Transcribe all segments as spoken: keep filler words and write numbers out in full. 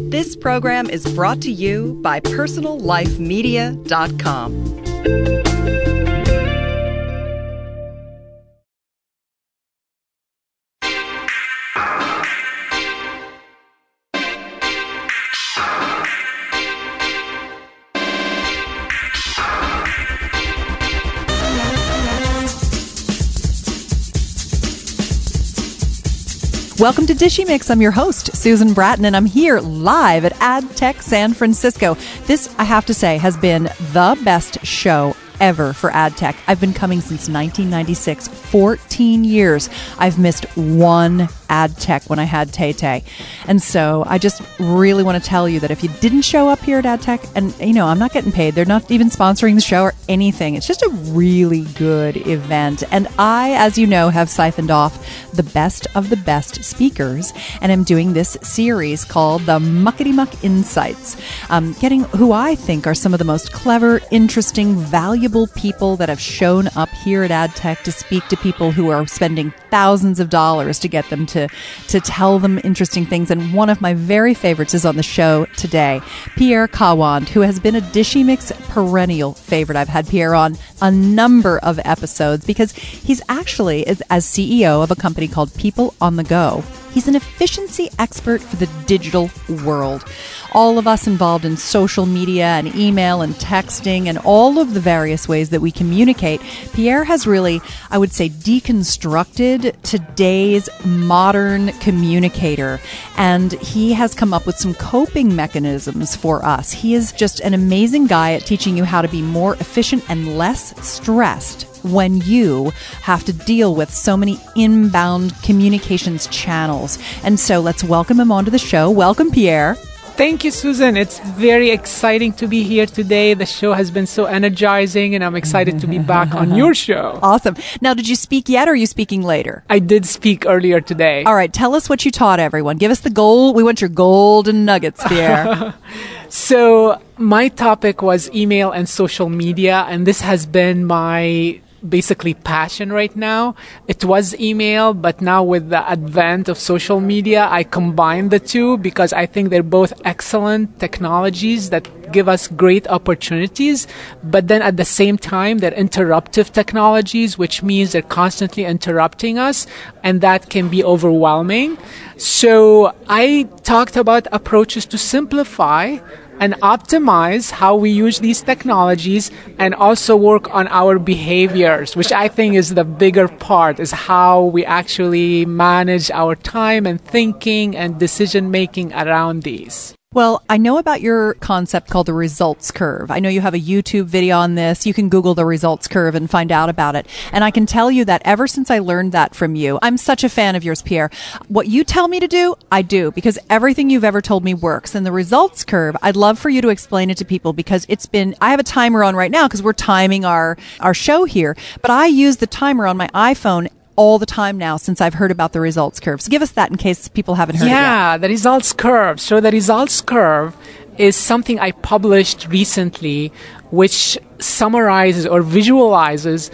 This program is brought to you by personal life media dot com. Welcome to Dishy Mix. I'm your host, Susan Bratton, and I'm here live at AdTech San Francisco. This, I have to say, has been the best show ever for AdTech. I've been coming since nineteen ninety-six, fourteen years. I've missed one AdTech when I had Tay-Tay. And so I just really want to tell you that if you didn't show up here at AdTech, and you know, I'm not getting paid, they're not even sponsoring the show or anything. It's just a really good event. And I, as you know, have siphoned off the best of the best speakers, and I'm doing this series called the Muckety Muck Insights, um, getting who I think are some of the most clever, interesting, valuable people that have shown up here at AdTech to speak to people who are spending thousands of dollars to get them to to tell them interesting things. And one of my very favorites is on the show today, Pierre Cawand, who has been a Dishy Mix perennial favorite. I've had Pierre on a number of episodes because he's actually, as, as C E O of a company called People on the Go, he's an efficiency expert for the digital world. All of us involved in social media and email and texting and all of the various ways that we communicate, Pierre has really, I would say, deconstructed today's modern communicator. And he has come up with some coping mechanisms for us. He is just an amazing guy at teaching you how to be more efficient and less stressed when you have to deal with so many inbound communications channels. And so let's welcome him onto the show. Welcome, Pierre. Thank you, Susan. It's very exciting to be here today. The show has been so energizing, and I'm excited to be back on your show. Awesome. Now, did you speak yet, or are you speaking later? I did speak earlier today. All right. Tell us what you taught everyone. Give us the gold. We want your golden nuggets, Pierre. So my topic was email and social media, and this has been my basically passion right now. It was email, but now with the advent of social media, I combine the two because I think they're both excellent technologies that give us great opportunities, but then at the same time, they're interruptive technologies, which means they're constantly interrupting us, and that can be overwhelming. So I talked about approaches to simplify and optimize how we use these technologies, and also work on our behaviors, which I think is the bigger part, is how we actually manage our time and thinking and decision making around these. Well, I know about your concept called the results curve. I know you have a YouTube video on this. You can Google the results curve and find out about it. And I can tell you that ever since I learned that from you, I'm such a fan of yours, Pierre. What you tell me to do, I do, because everything you've ever told me works. And the results curve, I'd love for you to explain it to people, because it's been, I have a timer on right now because we're timing our, our show here, but I use the timer on my iPhone all the time now since I've heard about the results curve. So give us that in case people haven't heard yeah, it yet. Yeah, the results curve. So the results curve is something I published recently, which summarizes or visualizes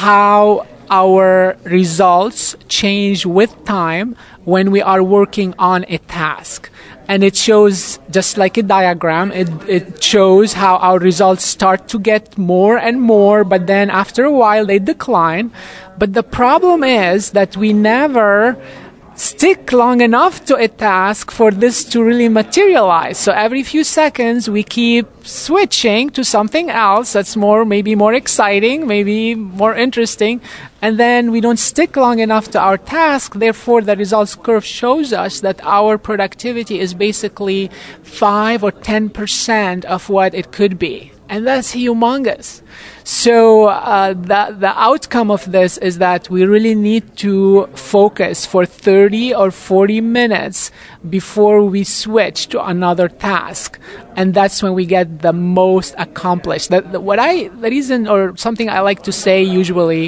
how our results change with time when we are working on a task. And it shows, just like a diagram, it, it shows how our results start to get more and more, but then after a while they decline. But the problem is that we never stick long enough to a task for this to really materialize. So every few seconds we keep switching to something else that's more, maybe more exciting, maybe more interesting, and then we don't stick long enough to our task. Therefore, the results curve shows us that our productivity is basically five or ten percent of what it could be. And that's humongous. So uh, the, the outcome of this is that we really need to focus for thirty or forty minutes before we switch to another task. And that's when we get the most accomplished. The, the, what I, the reason or something I like to say usually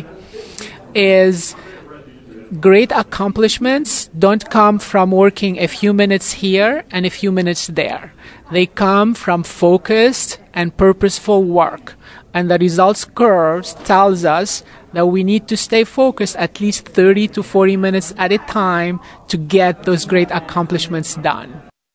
is great accomplishments don't come from working a few minutes here and a few minutes there. They come from focused and purposeful work. And the results curves tells us that we need to stay focused at least thirty to forty minutes at a time to get those great accomplishments done.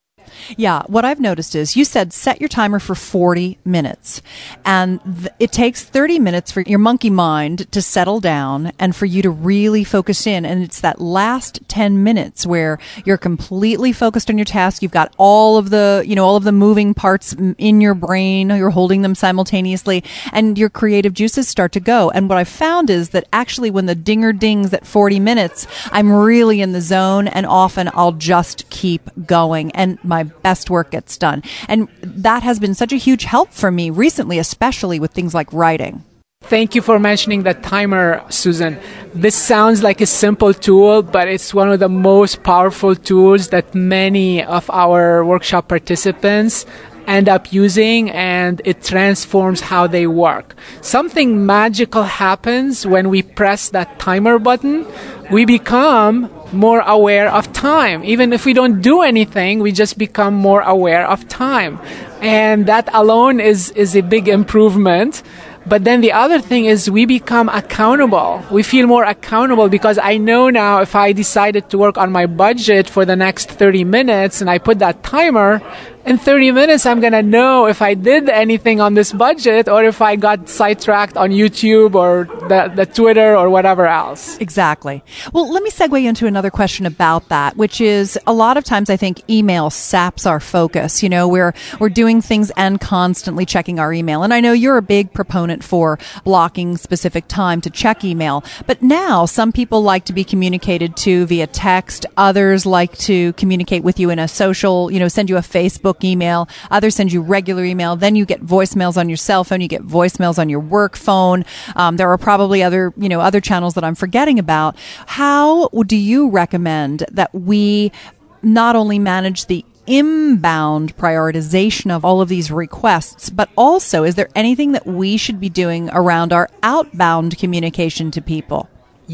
Yeah, what I've noticed is you said set your timer for forty minutes, and th- it takes thirty minutes for your monkey mind to settle down and for you to really focus in. And it's that last ten minutes where you're completely focused on your task. You've got all of the, you know, all of the moving parts in your brain. You're holding them simultaneously, and your creative juices start to go. And what I've found is that actually when the dinger dings at forty minutes, I'm really in the zone, and often I'll just keep going. And my best work gets done. And that has been such a huge help for me recently, especially with things like writing. Thank you for mentioning that timer, Susan. This sounds like a simple tool, but it's one of the most powerful tools that many of our workshop participants end up using, and it transforms how they work. Something magical happens when we press that timer button. We become more aware of time. Even if we don't do anything, we just become more aware of time. And that alone is, is a big improvement. But then the other thing is we become accountable. We feel more accountable because I know now if I decided to work on my budget for the next thirty minutes and I put that timer, in thirty minutes I'm going to know if I did anything on this budget or if I got sidetracked on YouTube or the, the Twitter or whatever else. Exactly. Well, let me segue into another question about that, which is a lot of times I think email saps our focus. You know, we're, we're doing things and constantly checking our email. And I know you're a big proponent for blocking specific time to check email. But now some people like to be communicated to via text. Others like to communicate with you in a social, you know, send you a Facebook email. Others send you regular email. Then you get voicemails on your cell phone. You get voicemails on your work phone. Um, there are probably other, you know, other channels that I'm forgetting about. How do you recommend that we not only manage the inbound prioritization of all of these requests, but also is there anything that we should be doing around our outbound communication to people?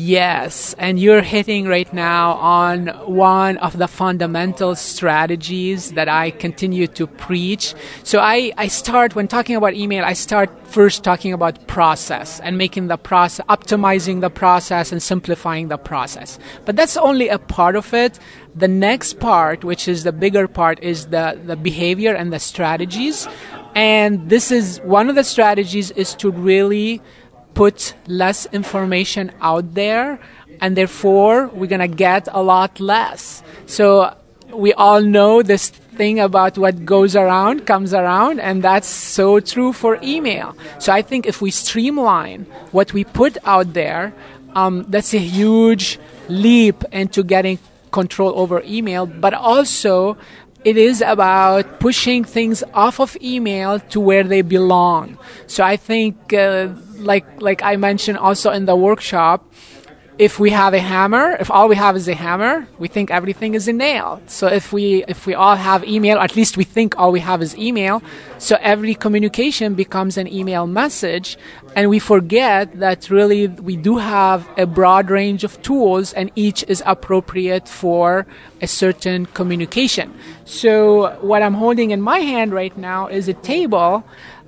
Yes, and you're hitting right now on one of the fundamental strategies that I continue to preach. So I, I start, when talking about email, I start first talking about process and making the process, optimizing the process and simplifying the process. But that's only a part of it. The next part, which is the bigger part, is the, the behavior and the strategies. And this is, one of the strategies is to really put less information out there, and therefore we're going to get a lot less. So we all know this thing about what goes around comes around, and that's so true for email. So I think if we streamline what we put out there, um, that's a huge leap into getting control over email. But also it is about pushing things off of email to where they belong. So I think, uh, like like I mentioned also in the workshop, if we have a hammer, if all we have is a hammer, we think everything is a nail. So if we if we all have email, at least we think all we have is email. So every communication becomes an email message, and we forget that really we do have a broad range of tools, and each is appropriate for a certain communication. So what I'm holding in my hand right now is a table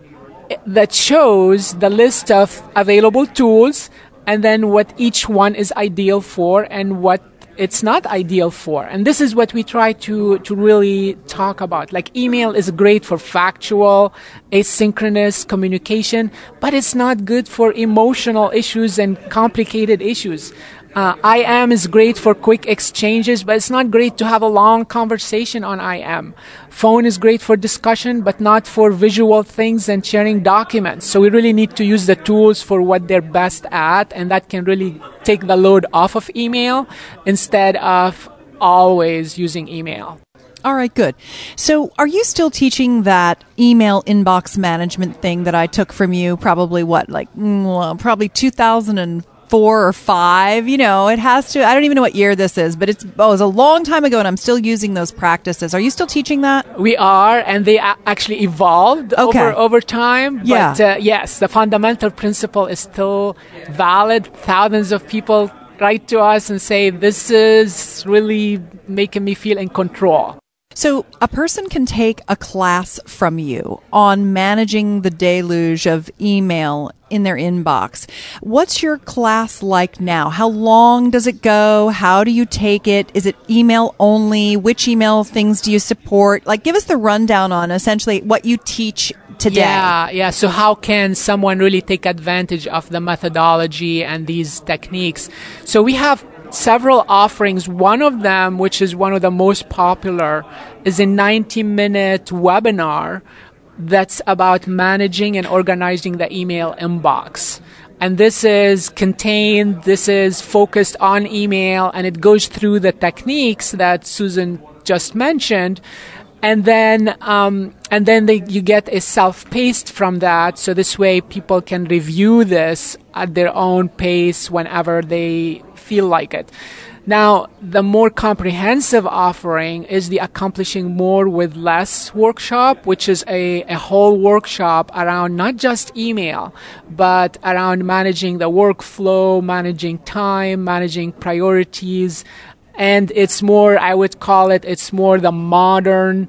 that shows the list of available tools, and then what each one is ideal for and what it's not ideal for. And this is what we try to, to really talk about. Like, email is great for factual, asynchronous communication, but it's not good for emotional issues and complicated issues. Uh, I M is great for quick exchanges, but it's not great to have a long conversation on I M. Phone is great for discussion, but not for visual things and sharing documents. So we really need to use the tools for what they're best at, and that can really take the load off of email instead of always using email. All right, good. So are you still teaching that email inbox management thing that I took from you probably, what, like, well, probably two thousand four or five, you know, it has to, I don't even know what year this is, but it's, oh, it was a long time ago, and I'm still using those practices. Are you still teaching that? We are, and they a- actually evolved okay. over, over time. Yeah. But uh, yes, the fundamental principle is still valid. Thousands of people write to us and say, this is really making me feel in control. So a person can take a class from you on managing the deluge of email in their inbox. What's your class like now? How long does it go? How do you take it? Is it email only? Which email things do you support? Like, give us the rundown on essentially what you teach today. Yeah, yeah. So how can someone really take advantage of the methodology and these techniques? So we have several offerings. One of them, which is one of the most popular, is a ninety minute webinar that's about managing and organizing the email inbox. And this is contained, this is focused on email, and it goes through the techniques that Susan just mentioned. And then, um, and then they, you get a self-paced from that. So this way people can review this at their own pace whenever they feel like it. Now, the more comprehensive offering is the Accomplishing More with Less workshop, which is a, a whole workshop around not just email, but around managing the workflow, managing time, managing priorities. And it's more, I would call it, it's more the modern,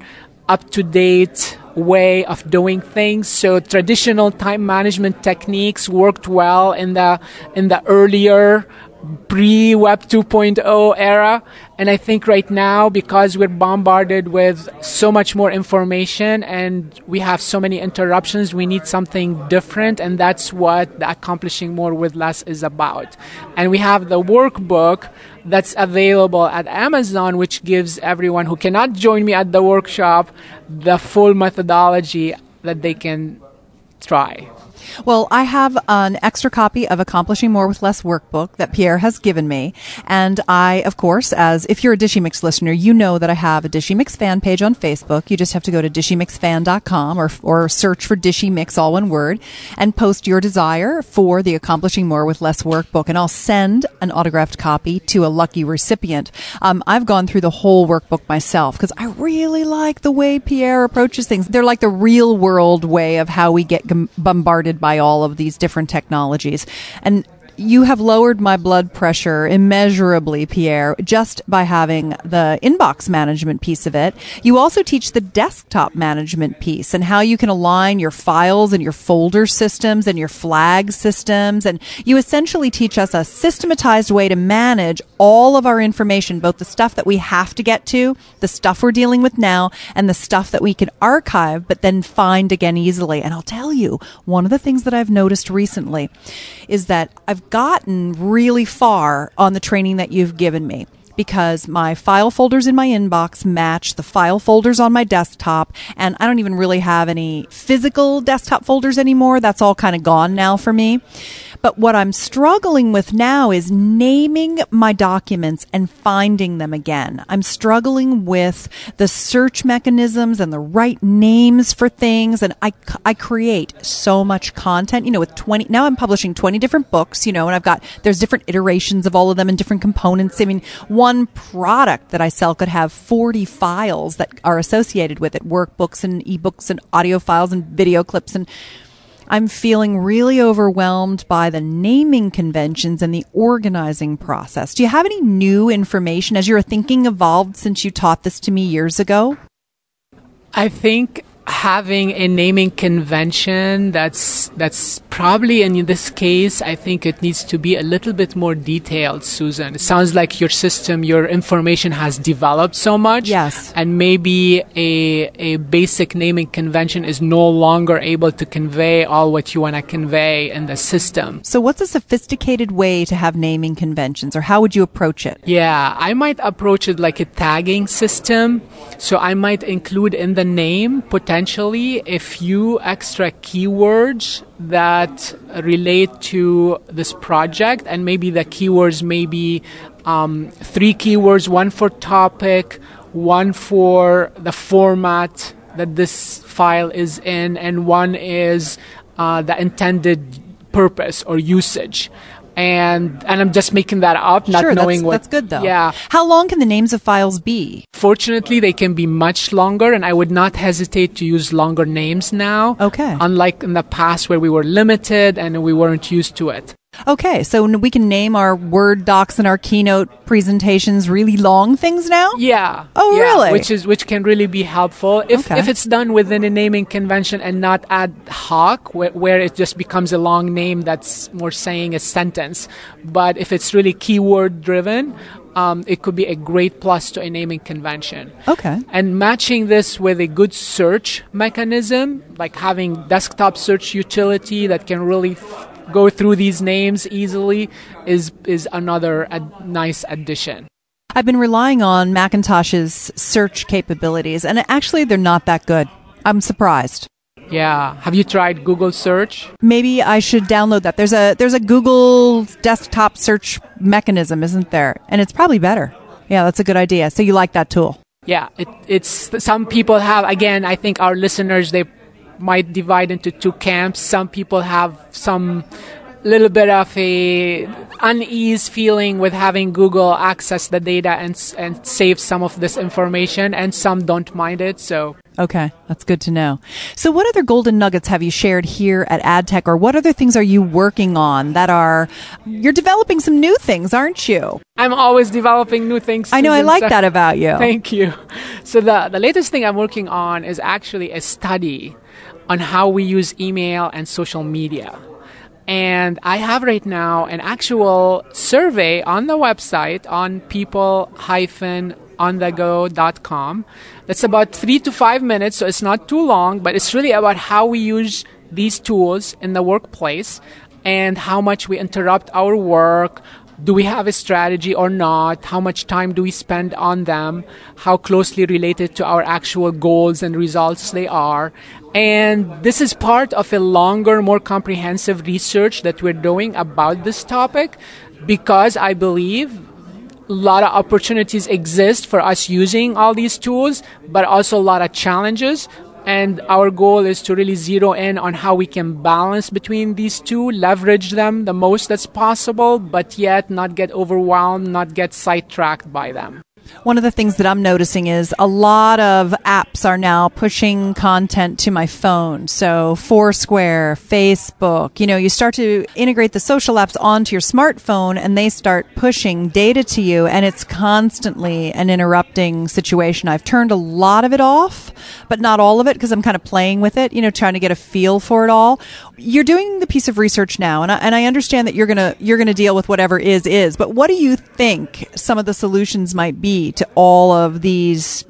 up-to-date way of doing things. So traditional time management techniques worked well in the in the earlier pre-Web two point oh era. And I think right now, because we're bombarded with so much more information and we have so many interruptions, we need something different. And that's what the Accomplishing More with Less is about. And we have the workbook that's available at Amazon, which gives everyone who cannot join me at the workshop the full methodology that they can try. Well, I have an extra copy of Accomplishing More with Less workbook that Pierre has given me. And I, of course, as if you're a Dishy Mix listener, you know that I have a Dishy Mix fan page on Facebook. You just have to go to dishy mix fan dot com or, or search for Dishy Mix, all one word, and post your desire for the Accomplishing More with Less workbook. And I'll send an autographed copy to a lucky recipient. Um, I've gone through the whole workbook myself because I really like the way Pierre approaches things. They're like the real world way of how we get g- bombarded by all of these different technologies. And you have lowered my blood pressure immeasurably, Pierre, just by having the inbox management piece of it. You also teach the desktop management piece and how you can align your files and your folder systems and your flag systems. And you essentially teach us a systematized way to manage all of our information, both the stuff that we have to get to, the stuff we're dealing with now, and the stuff that we can archive but then find again easily. And I'll tell you, one of the things that I've noticed recently is that I've gotten really far on the training that you've given me, because my file folders in my inbox match the file folders on my desktop, and I don't even really have any physical desktop folders anymore. That's all kind of gone now for me. But what I'm struggling with now is naming my documents and finding them again. I'm struggling with the search mechanisms and the right names for things. And I, I create so much content, you know, with twenty, now I'm publishing twenty different books, you know, and I've got, there's different iterations of all of them and different components. I mean, one product that I sell could have forty files that are associated with it, workbooks and ebooks and audio files and video clips. And I'm feeling really overwhelmed by the naming conventions and the organizing process. Do you have any new information as your thinking evolved since you taught this to me years ago? I think having a naming convention that's that's probably, in this case, I think it needs to be a little bit more detailed, Susan. It sounds like your system, your information has developed so much. Yes. And maybe a a basic naming convention is no longer able to convey all what you want to convey in the system. So what's a sophisticated way to have naming conventions, or how would you approach it? Yeah, I might approach it like a tagging system. So I might include in the name potentially a few extra keywords that relate to this project, and maybe the keywords may be um, three keywords, one for topic, one for the format that this file is in, and one is uh, the intended purpose or usage. And and I'm just making that up, not sure, knowing that's, what. That's good, though. Yeah. How long can the names of files be? Fortunately, they can be much longer, and I would not hesitate to use longer names now. Okay. Unlike in the past where we were limited and we weren't used to it. Okay, so we can name our Word docs and our keynote presentations really long things now? Yeah. Oh, yeah, really? Which is which can really be helpful if Okay. if it's done within a naming convention and not ad hoc, where, where it just becomes a long name that's more saying a sentence. But if it's really keyword driven, um, it could be a great plus to a naming convention. Okay. And matching this with a good search mechanism, like having desktop search utility that can really f- go through these names easily, is is another ad- nice addition. I've been relying on Macintosh's search capabilities, and actually they're not that good. I'm surprised. Yeah. Have you tried Google search? Maybe I should download that. There's a there's a Google desktop search mechanism, isn't there? And it's probably better. Yeah, that's a good idea. So you like that tool? Yeah, it, it's some people have, again, I think our listeners, they might divide into two camps. Some people have some little bit of a unease feeling with having Google access the data and and save some of this information, and some don't mind it. So Okay, that's good to know. So what other golden nuggets have you shared here at AdTech, or what other things are you working on that are, you're developing some new things, aren't you? I'm always developing new things. I know, I Susan, like so- that about you. Thank you. So the, the latest thing I'm working on is actually a study on how we use email and social media. And I have right now an actual survey on the website on people dash on the go dot com. That's about three to five minutes, so it's not too long, but it's really about how we use these tools in the workplace and how much we interrupt our work. Do we have a strategy or not? How much time do we spend on them? How closely related to our actual goals and results they are? And this is part of a longer, more comprehensive research that we're doing about this topic, because I believe a lot of opportunities exist for us using all these tools, but also a lot of challenges. And our goal is to really zero in on how we can balance between these two, leverage them the most that's possible, but yet not get overwhelmed, not get sidetracked by them. One of the things that I'm noticing is a lot of apps are now pushing content to my phone. So Foursquare, Facebook, you know, you start to integrate the social apps onto your smartphone and they start pushing data to you, and it's constantly an interrupting situation. I've turned a lot of it off, but not all of it, because I'm kind of playing with it, you know, trying to get a feel for it all. You're doing the piece of research now, and I, and I understand that you're going to you're going to deal with whatever is is, but what do you think some of the solutions might be to all of these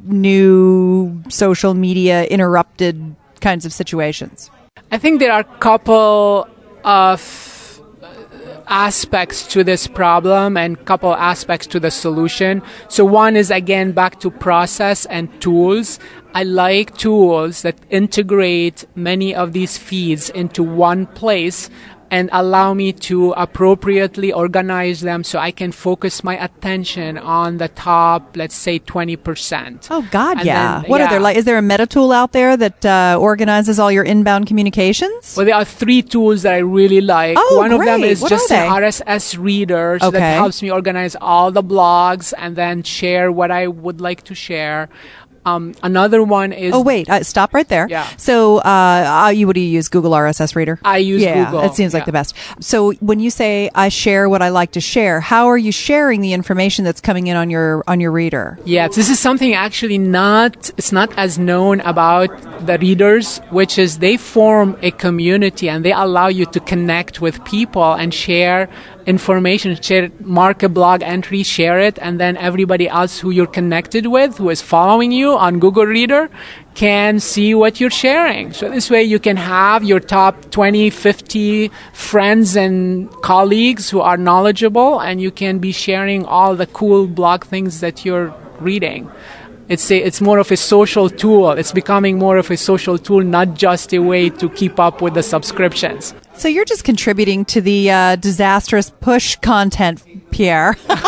new social media interrupted kinds of situations? I think there are a couple of aspects to this problem and couple aspects to the solution. So one is, again, back to process and tools. I like tools that integrate many of these feeds into one place and allow me to appropriately organize them so I can focus my attention on the top, let's say, twenty percent. Oh, God, And yeah. then- What yeah. are there like? Is there a meta tool out there that uh, organizes all your inbound communications? Well, there are three tools that I really like. Oh, One of them great. is What just are an they? R S S reader, so Okay. that helps me organize all the blogs and then share what I would like to share. Um, another one is Oh, wait, uh, stop right there. Yeah. So, uh, uh, you, what do you use? Google R S S Reader? I use yeah, Google. it seems like Yeah. the best. So when you say I share what I like to share, how are you sharing the information that's coming in on your, on your reader? Yeah, this is something actually not, it's not as known about the readers, which is they form a community and they allow you to connect with people and share information, share, mark a blog entry, share it, and then everybody else who you're connected with, who is following you on Google Reader, can see what you're sharing. So this way you can have your top twenty, fifty friends and colleagues who are knowledgeable, and you can be sharing all the cool blog things that you're reading. It's a, it's more of a social tool. It's becoming more of a social tool, not just a way to keep up with the subscriptions. So you're just contributing to the uh, disastrous push content, Pierre. Trying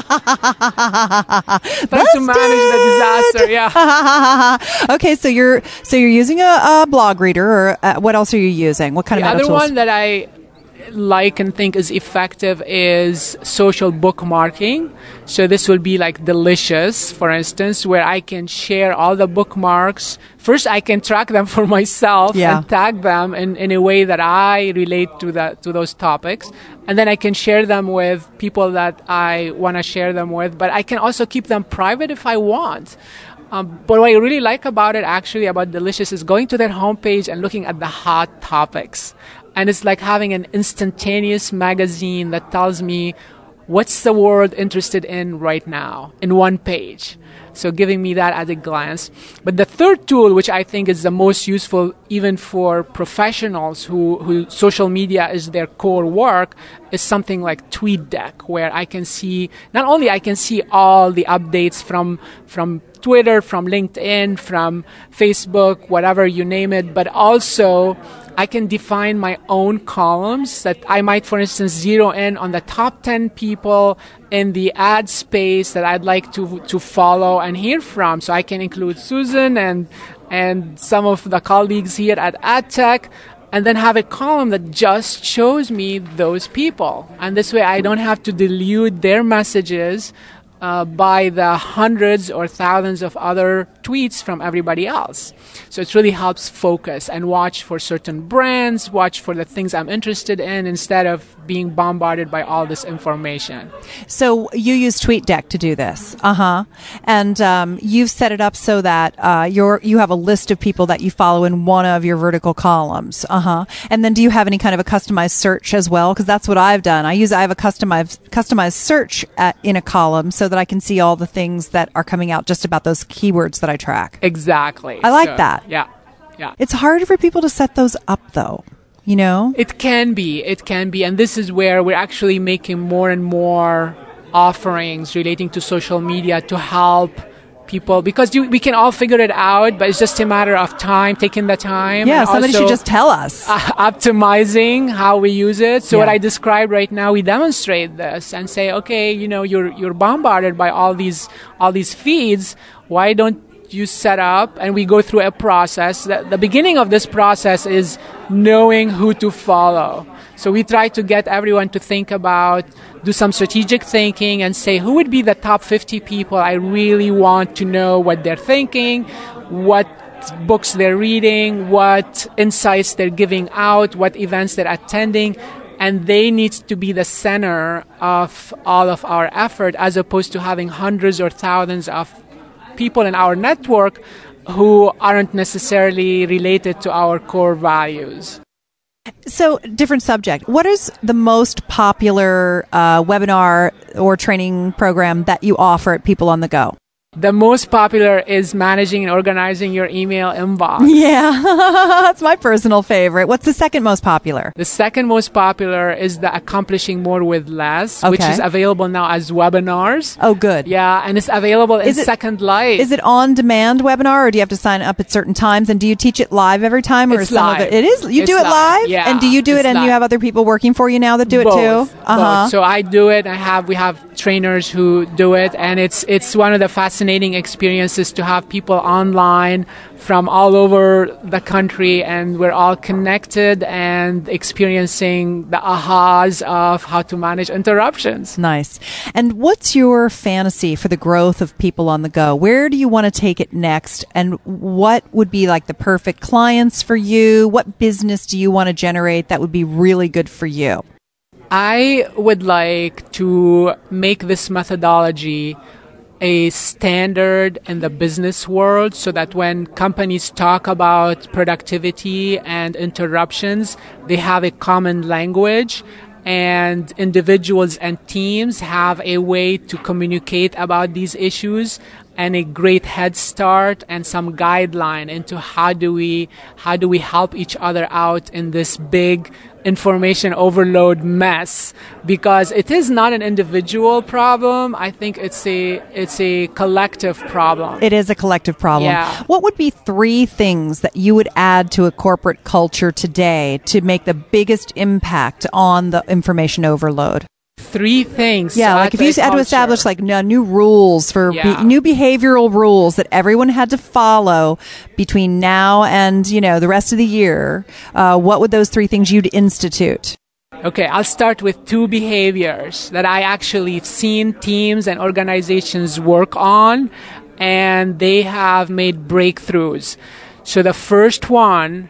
to manage the disaster, yeah. Okay, so you're so you're using a, a blog reader, or uh, what else are you using? What kind The of meta other tools? one that I like and think is effective is social bookmarking. So this will be like Delicious, for instance, where I can share all the bookmarks. First, I can track them for myself yeah. and tag them in, in a way that I relate to that to those topics. And then I can share them with people that I want to share them with. But I can also keep them private if I want. Um, but what I really like about it, actually, about Delicious, is going to their homepage and looking at the hot topics. And it's like having an instantaneous magazine that tells me what's the world interested in right now in one page. So giving me that at a glance. But the third tool, which I think is the most useful even for professionals who, who social media is their core work, is something like TweetDeck, where I can see, not only I can see all the updates from, from Twitter, from LinkedIn, from Facebook, whatever you name it, but also I can define my own columns that I might, for instance, zero in on the top ten people in the ad space that I'd like to to follow and hear from. So I can include Susan and and some of the colleagues here at AdTech, and then have a column that just shows me those people. And this way I don't have to dilute their messages Uh, by the hundreds or thousands of other tweets from everybody else. So it really helps focus and watch for certain brands, watch for the things I'm interested in instead of being bombarded by all this information. So you use TweetDeck to do this. Uh-huh. And um, you've set it up so that uh, you're, you have a list of people that you follow in one of your vertical columns. Uh-huh. And then do you have any kind of a customized search as well? Because that's what I've done. I use I have a customized customized search at, in a column so that I can see all the things that are coming out just about those keywords that I track. Exactly. I like so, that. Yeah. Yeah. It's hard for people to set those up though. You know? It can be. It can be. And this is where we're actually making more and more offerings relating to social media to help people, because you, we can all figure it out, but it's just a matter of time, taking the time. Yeah, and somebody also, should just tell us. Uh, optimizing how we use it. So Yeah. what I described right now, we demonstrate this and say, okay, you know, you're you're bombarded by all these all these feeds. Why don't you set up, and we go through a process. The, the beginning of this process is knowing who to follow. So we try to get everyone to think about, do some strategic thinking and say, who would be the top fifty people I really want to know what they're thinking, what books they're reading, what insights they're giving out, what events they're attending. And they need to be the center of all of our effort, as opposed to having hundreds or thousands of people in our network who aren't necessarily related to our core values. So, different subject. What is the most popular uh, webinar or training program that you offer at People on the Go? The most popular is managing and organizing your email inbox. Yeah, that's my personal favorite. What's the second most popular? The second most popular is the Accomplishing More with Less, Okay. which is available now as webinars. Oh, good. Yeah, and it's available in Is it- Second Life. Is it on demand webinar, or do you have to sign up at certain times? And do you teach it live every time, or It's is some live. of it? It is. You It's do it live. live, Yeah, and do you do it, it's and you live. have other people working for you now that do it both, too? Uh huh. both. So I do it. I have we have trainers who do it, and it's it's one of the fascinating experiences to have people online from all over the country, and we're all connected and experiencing the ahas of how to manage interruptions. Nice. And what's your fantasy for the growth of People on the Go? Where do you want to take it next? And what would be like the perfect clients for you? What business do you want to generate that would be really good for you? I would like to make this methodology a standard in the business world, so that when companies talk about productivity and interruptions, they have a common language, and individuals and teams have a way to communicate about these issues, and a great head start and some guideline into how do we how do we help each other out in this big information overload mess, because it is not an individual problem. I think it's a it's a collective problem. It is a collective problem. Yeah. What would be three things that you would add to a corporate culture today to make the biggest impact on the information overload? Three things. Yeah, like if you had to establish like n- new rules for Yeah. be- new behavioral rules that everyone had to follow between now and, you know, the rest of the year, uh, what would those three things you'd institute? Okay, I'll start with two behaviors that I actually have seen teams and organizations work on, and they have made breakthroughs. So the first one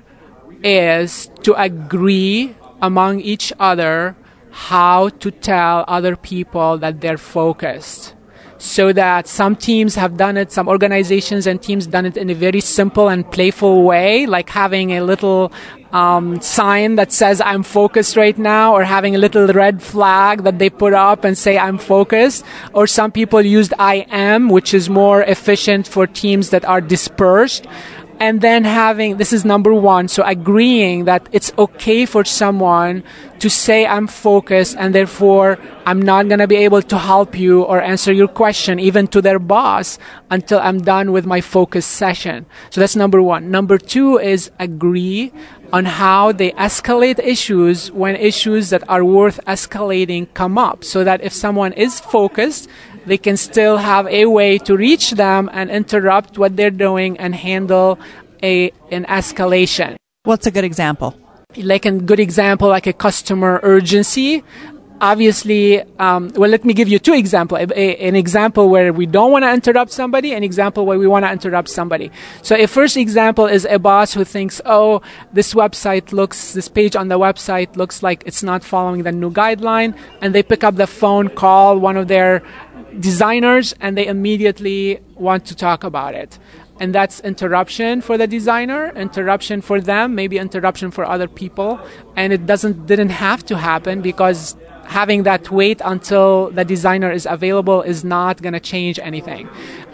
is to agree among each other how to tell other people that they're focused. So that some teams have done it, some organizations and teams done it in a very simple and playful way, like having a little um, sign that says I'm focused right now, or having a little red flag that they put up and say I'm focused. Or some people used I am, which is more efficient for teams that are dispersed. And then having, this is number one, so agreeing that it's okay for someone to say I'm focused and therefore I'm not going to be able to help you or answer your question, even to their boss, until I'm done with my focus session. So that's number one. Number two is agree on how they escalate issues when issues that are worth escalating come up, so that if someone is focused, they can still have a way to reach them and interrupt what they're doing and handle a an escalation. What's a good example? Like a good example, like a customer urgency. Obviously, um, well, let me give you two examples. A, a, an example where we don't want to interrupt somebody, an example where we want to interrupt somebody. So a first example is a boss who thinks, oh, this website looks, this page on the website looks like it's not following the new guideline. And they pick up the phone, call one of their designers, and they immediately want to talk about it. And that's interruption for the designer, interruption for them, maybe interruption for other people. And it doesn't didn't have to happen, because having that wait until the designer is available is not going to change anything.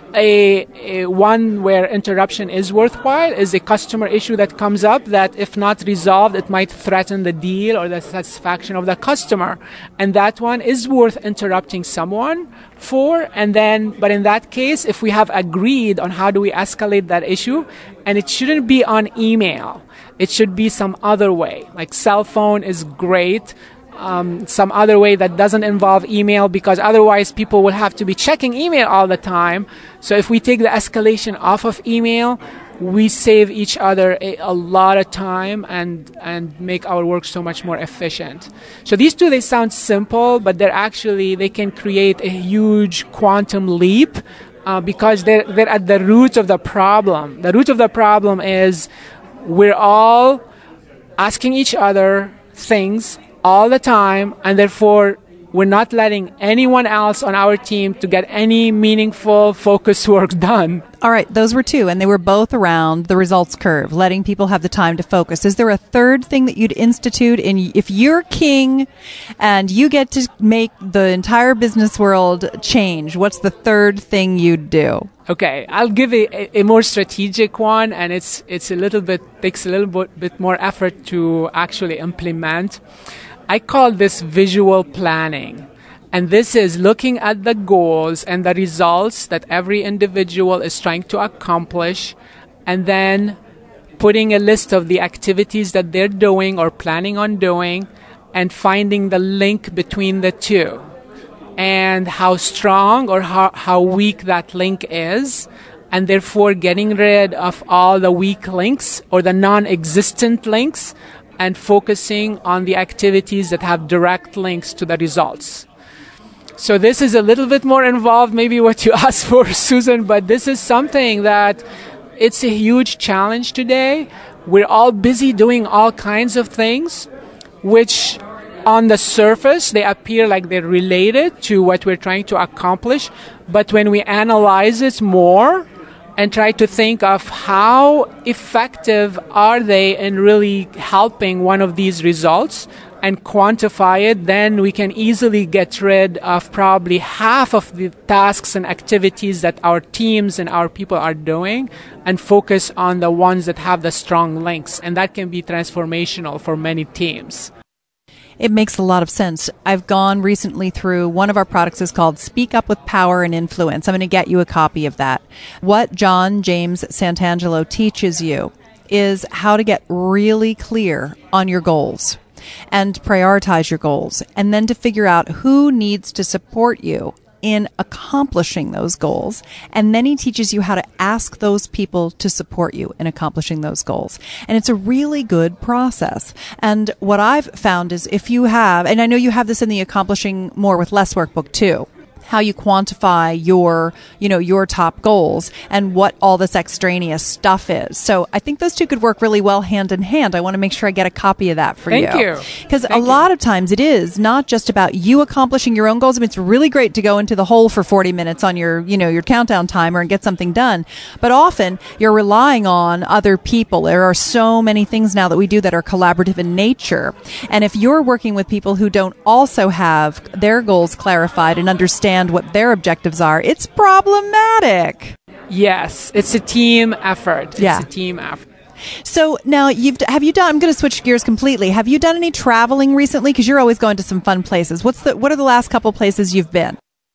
A, a one where interruption is worthwhile is a customer issue that comes up that, if not resolved, it might threaten the deal or the satisfaction of the customer. And that one is worth interrupting someone for. And then, but in that case, if we have agreed on how do we escalate that issue, and it shouldn't be on email, it should be some other way. Like cell phone is great. Um, some other way that doesn't involve email, because otherwise people will have to be checking email all the time. So if we take the escalation off of email, we save each other a, a lot of time and and make our work so much more efficient. So these two, they sound simple, but they're actually, they can create a huge quantum leap uh, because they're, they're at the root of the problem. The root of the problem is we're all asking each other things all the time, and therefore we're not letting anyone else on our team to get any meaningful focus work done. All right, those were two, and they were both around the results curve, letting people have the time to focus. Is there a third thing that you'd institute in, if you're king and you get to make the entire business world change? What's the third thing you'd do? Okay, I'll give a, a more strategic one, and it's it's a little bit takes a little bit, bit more effort to actually implement. I call this visual planning. And this is looking at the goals and the results that every individual is trying to accomplish, and then putting a list of the activities that they're doing or planning on doing, and finding the link between the two, and how strong or how, how weak that link is, and therefore getting rid of all the weak links or the non-existent links, and focusing on the activities that have direct links to the results. So this is a little bit more involved, maybe what you asked for, Susan, but this is something that it's a huge challenge today. We're all busy doing all kinds of things, which on the surface, they appear like they're related to what we're trying to accomplish. But when we analyze it more and try to think of how effective are they in really helping one of these results and quantify it, then we can easily get rid of probably half of the tasks and activities that our teams and our people are doing, and focus on the ones that have the strong links. And that can be transformational for many teams. It makes a lot of sense. I've gone recently through, one of our products is called Speak Up with Power and Influence. I'm going to get you a copy of that. What John James Santangelo teaches you is how to get really clear on your goals and prioritize your goals, and then to figure out who needs to support you in accomplishing those goals. And then he teaches you how to ask those people to support you in accomplishing those goals. And it's a really good process. And what I've found is if you have, and I know you have this in the Accomplishing More with Less workbook too, how you quantify your, you know, your top goals and what all this extraneous stuff is. So I think those two could work really well hand in hand. I want to make sure I get a copy of that for Thank you. you. Because a Thank lot you. of times it is not just about you accomplishing your own goals. I mean, it's really great to go into the hole for forty minutes on your, you know, your countdown timer and get something done. But often you're relying on other people. There are so many things now that we do that are collaborative in nature. And if you're working with people who don't also have their goals clarified and understand what their objectives are, it's problematic. Yes, it's a team effort. It's Yeah. a team effort. So now you've have you done? I'm going to switch gears completely. Have you done any traveling recently? Because you're always going to some fun places. What's the What are the last couple places you've been?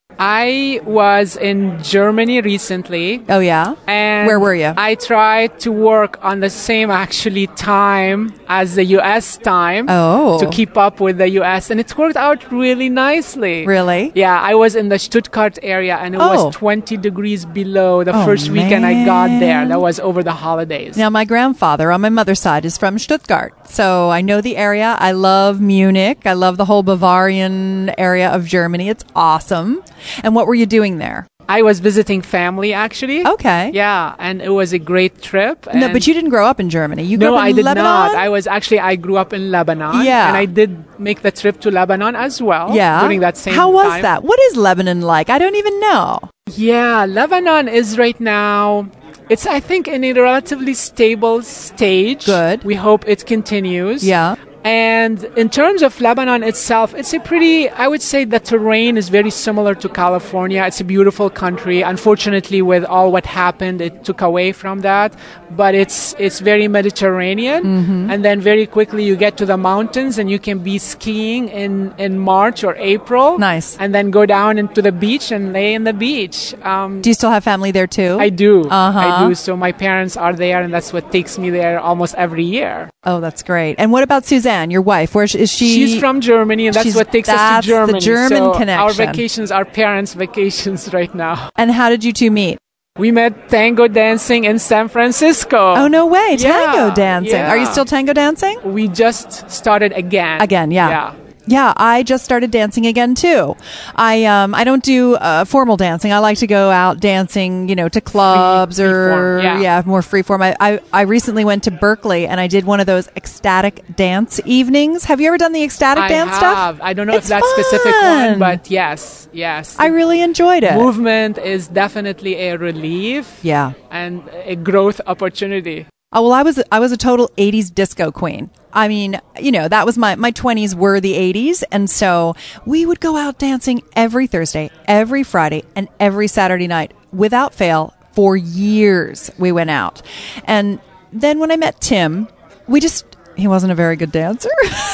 I was in Germany recently. Oh yeah, And where were you? I tried to work on the same actually time as the U S time Oh. to keep up with the U S, and it worked out really nicely. Really? Yeah, I was in the Stuttgart area and it Oh. was twenty degrees below the Oh, first weekend I got there. man. That was over the holidays. Now, my grandfather on my mother's side is from Stuttgart, so I know the area. I love Munich. I love the whole Bavarian area of Germany. It's awesome. And what were you doing there? I was visiting family actually. Okay. Yeah, and it was a great trip. No, and- but you didn't grow up in Germany. You grew No, up in I did Lebanon? not. I was actually, I grew up in Lebanon. Yeah. And I did make the trip to Lebanon as well. Yeah. During that same How was time. that? What is Lebanon like? I don't even know. Yeah, Lebanon is right now, it's, I think, in a relatively stable stage. Good. We hope it continues. Yeah. And in terms of Lebanon itself, it's a pretty, I would say the terrain is very similar to California. It's a beautiful country. Unfortunately, with all what happened, it took away from that. But it's it's very Mediterranean. Mm-hmm. And then very quickly you get to the mountains and you can be skiing in, in March or April. Nice. And then go down into the beach and lay in the beach. Um, Do you still have family there too? I do. Uh-huh. I do. So my parents are there, and that's what takes me there almost every year. Oh, that's great. And what about Suzanne, your wife? Where is she? She's from Germany, and that's She's- what takes us that's to Germany. the German so connection. Our vacations are parents' vacations right now. And how did you two meet? We met tango dancing in San Francisco. Oh, no way. Yeah, Tango dancing. yeah. Are you still tango dancing? We just started again. Again, yeah. Yeah. Yeah, I just started dancing again too. I um I don't do uh, formal dancing. I like to go out dancing, you know, to clubs Free- or freeform, yeah. more freeform. I, I I recently went to Berkeley and I did one of those ecstatic dance evenings. Have you ever done the ecstatic I dance have. stuff? I don't know It's if that specific fun. one, but yes, yes. I really enjoyed it. Movement is definitely a relief Yeah. and a growth opportunity. Oh, well, I was I was a total eighties disco queen. I mean, you know, that was my, my twenties were the eighties. And so we would go out dancing every Thursday, every Friday, and every Saturday night without fail for years. We went out. And then when I met Tim, we just, he wasn't a very good dancer.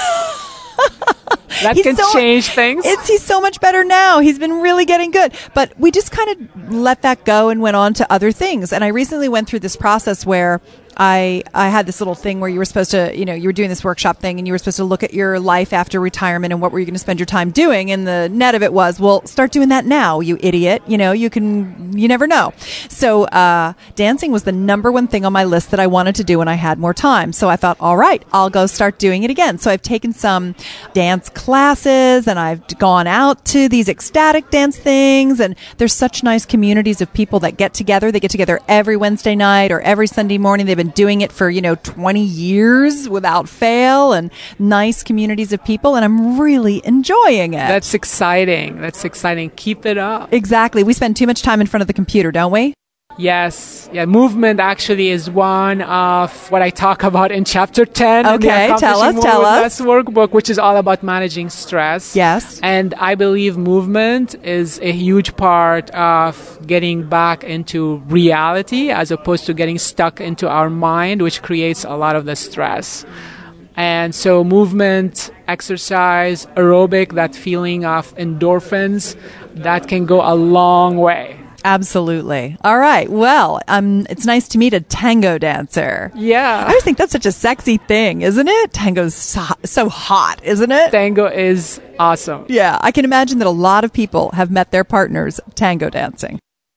That He's can so- change things. It's he's so much better now. He's been really getting good. But we just kind of let that go and went on to other things. And I recently went through this process where I I had this little thing where you were supposed to, you know, you were doing this workshop thing and you were supposed to look at your life after retirement and what were you going to spend your time doing. And the net of it was, well, start doing that now, you idiot. You know, you can, you never know. So uh, dancing was the number one thing on my list that I wanted to do when I had more time. So I thought, all right, I'll go start doing it again. So I've taken some dance classes and I've gone out to these ecstatic dance things. And there's such nice communities of people that get together. They get together every Wednesday night or every Sunday morning. They've been doing it for, you know, twenty years without fail, and nice communities of people. And I'm really enjoying it. That's exciting. That's exciting. Keep it up. Exactly. We spend too much time in front of the computer, don't we? Yes. Yeah. Movement actually is one of what I talk about in chapter ten. in the Okay, tell us, Accomplishing More tell with us. Less workbook, which is all about managing stress. Yes. And I believe movement is a huge part of getting back into reality as opposed to getting stuck into our mind, which creates a lot of the stress. And so movement, exercise, aerobic, that feeling of endorphins, that can go a long way. Absolutely. All right. Well, um, it's nice to meet a tango dancer. Yeah. I always think that's such a sexy thing, isn't it? Tango's so, so hot, isn't it? Tango is awesome. Yeah. I can imagine that a lot of people have met their partners tango dancing.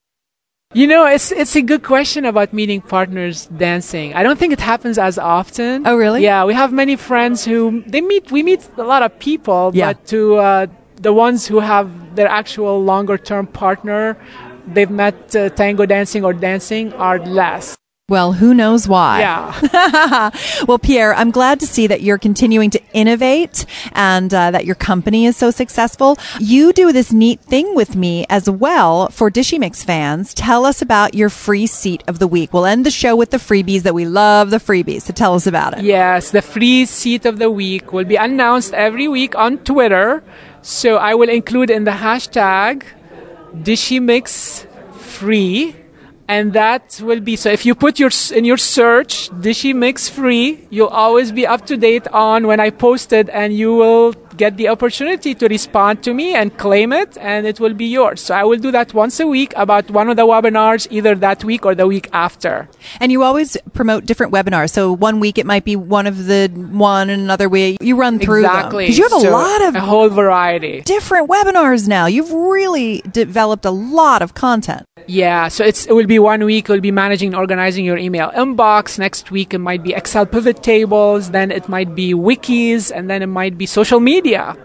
You know, it's it's a good question about meeting partners dancing. I don't think it happens as often. Oh, really? Yeah, we have many friends who they meet. We meet a lot of people, Yeah. but to uh, the ones who have their actual longer term partner, they've met uh, tango dancing or dancing are less. Well, who knows why? Yeah. Well, Pierre, I'm glad to see that you're continuing to innovate and uh, that your company is so successful. You do this neat thing with me as well for Dishy Mix fans. Tell us about your free seat of the week. We'll end the show with the freebies that we love, the freebies. So tell us about it. Yes, the free seat of the week will be announced every week on Twitter. So I will include in the hashtag Dishy Mix Free. And that will be, so if you put your in your search, Dishy Mix Free, you'll always be up to date on when I post it, and you will get the opportunity to respond to me and claim it, and it will be yours. So I will do that once a week about one of the webinars, either that week or the week after. And you always promote different webinars. So one week it might be one of the one, and another week you run through Exactly. them. Because you have a So lot of a whole variety. different webinars now. You've really developed a lot of content. Yeah, so it's, it will be one week, it will be managing and organizing your email inbox. Next week, it might be Excel pivot tables. Then it might be wikis. And then it might be social media.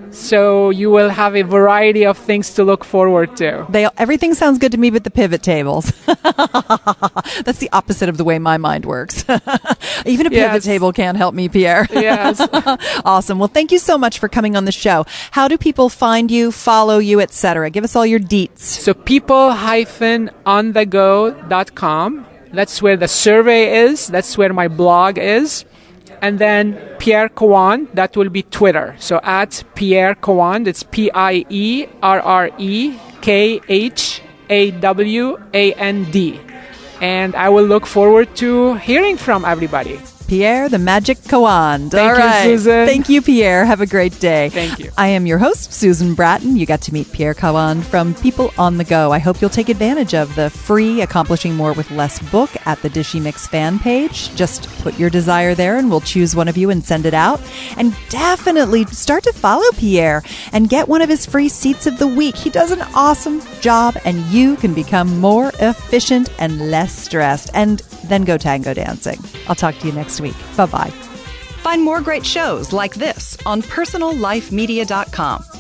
So you will have a variety of things to look forward to. They, everything sounds good to me but the pivot tables. That's the opposite of the way my mind works. Even a pivot Yes. table can't help me, Pierre. Yes. Awesome. Well, thank you so much for coming on the show. How do people find you, follow you, et cetera? Give us all your deets. So people dash on the go dot com. That's where the survey is. That's where my blog is. And then Pierre Kawand, that will be Twitter. So at Pierre Kawand, it's P I E R R E K H A W A N D. And I will look forward to hearing from everybody. Pierre, the Magic Kawand. Thank All you, right. Susan. Thank you, Pierre. Have a great day. Thank you. I am your host, Susan Bratton. You got to meet Pierre Kawand from People on the Go. I hope you'll take advantage of the free Accomplishing More with Less book at the Dishy Mix fan page. Just put your desire there and we'll choose one of you and send it out. And definitely start to follow Pierre and get one of his free seats of the week. He does an awesome job and you can become more efficient and less stressed. And then go tango dancing. I'll talk to you next week. Bye-bye. Find more great shows like this on personal life media dot com.